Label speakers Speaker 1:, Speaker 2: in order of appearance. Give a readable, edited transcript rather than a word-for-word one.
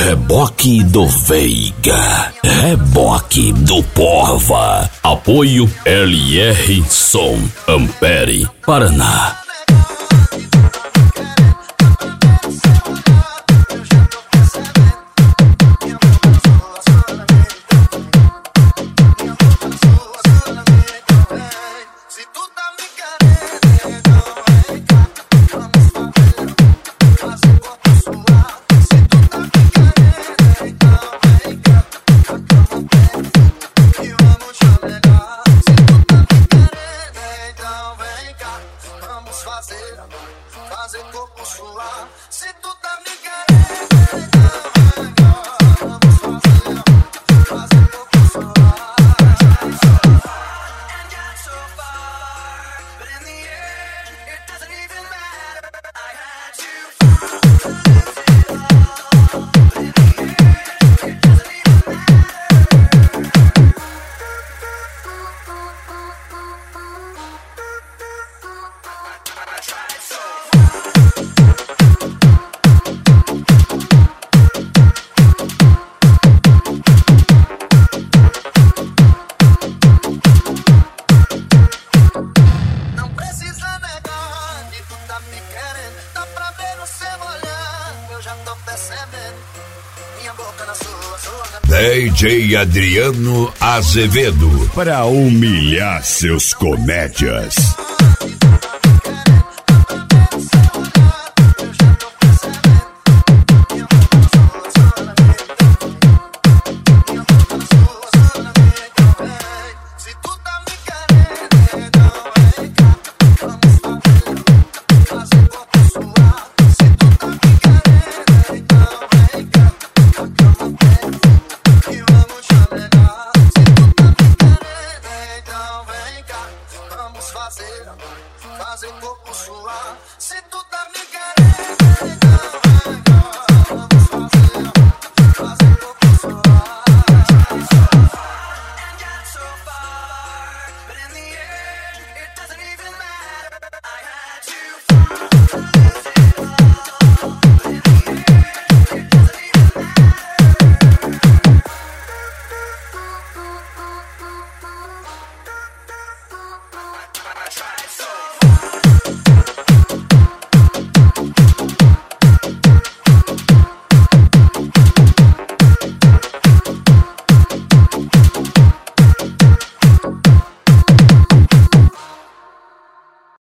Speaker 1: Reboque do Veiga, reboque do Porva. Apoio LR Som, Ampere, Paraná.
Speaker 2: Fazer corpo suar. Se tu tá me querendo, vamos fazer corpo suar. And got so far, but in the end, it doesn't even matter. I had to lose it all, but in the end, it doesn't even I tried so não precisa negar que tu tá me querendo. Dá pra ver no seu olhar, eu já tô percebendo. Minha boca na sua
Speaker 3: DJ Adriano Azevedo, para humilhar seus comédias.